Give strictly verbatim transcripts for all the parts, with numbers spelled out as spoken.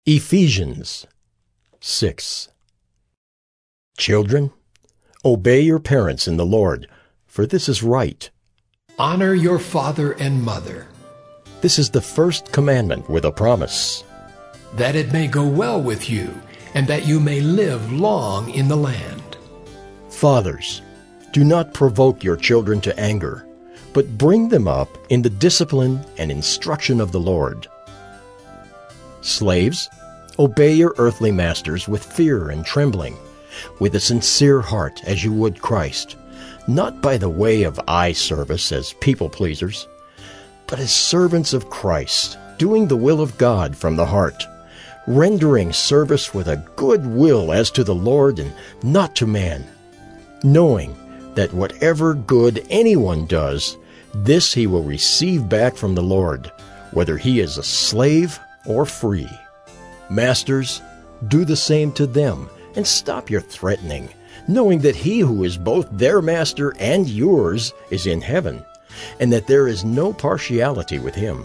Ephesians six. Children, obey your parents in the Lord, for this is right. Honor your father and mother, This is the first commandment with a promise, that it may go well with you, and that you may live long in the land. Fathers, do not provoke your children to anger, but bring them up in the discipline and instruction of the Lord. Slaves, obey your earthly masters with fear and trembling, with a sincere heart as you would Christ, not by the way of eye service as people-pleasers, but as servants of Christ, doing the will of God from the heart, rendering service with a good will as to the Lord and not to man, knowing that whatever good anyone does, this he will receive back from the Lord, whether he is a slave or free. Masters, do the same to them, and stop your threatening, knowing that he who is both their master and yours is in heaven, and that there is no partiality with him.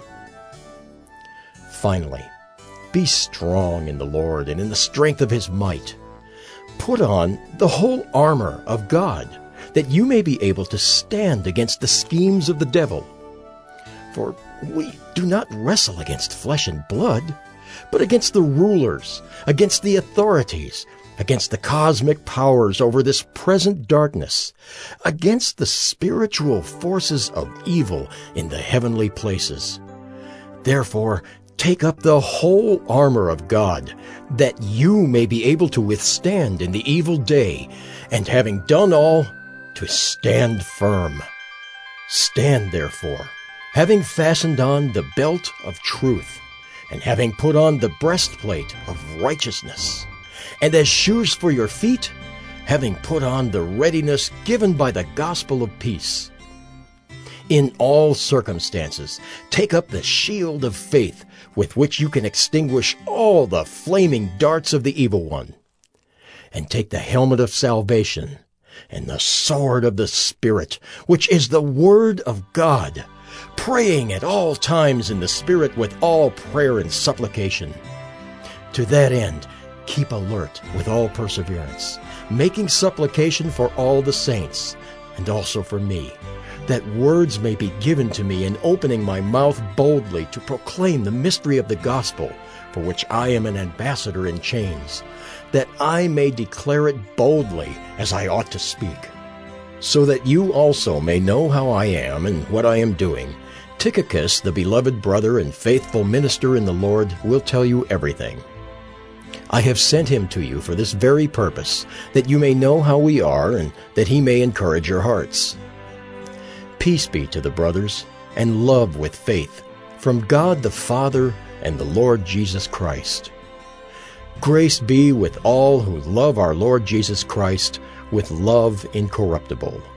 Finally, be strong in the Lord and in the strength of his might. Put on the whole armor of God, that you may be able to stand against the schemes of the devil. For we do not wrestle against flesh and blood, but against the rulers, against the authorities, against the cosmic powers over this present darkness, against the spiritual forces of evil in the heavenly places. Therefore, take up the whole armor of God, that you may be able to withstand in the evil day, and having done all, to stand firm. Stand therefore, having fastened on the belt of truth, and having put on the breastplate of righteousness, and as shoes for your feet, having put on the readiness given by the gospel of peace. In all circumstances, take up the shield of faith, with which you can extinguish all the flaming darts of the evil one. And take the helmet of salvation, and the sword of the Spirit, which is the Word of God, praying at all times in the Spirit with all prayer and supplication. To that end, keep alert with all perseverance, making supplication for all the saints, and also for me, that words may be given to me in opening my mouth boldly to proclaim the mystery of the gospel, for which I am an ambassador in chains, that I may declare it boldly as I ought to speak. So that you also may know how I am and what I am doing, Tychicus, the beloved brother and faithful minister in the Lord, will tell you everything. I have sent him to you for this very purpose, that you may know how we are, and that he may encourage your hearts. Peace be to the brothers, and love with faith, from God the Father and the Lord Jesus Christ. Grace be with all who love our Lord Jesus Christ with love incorruptible.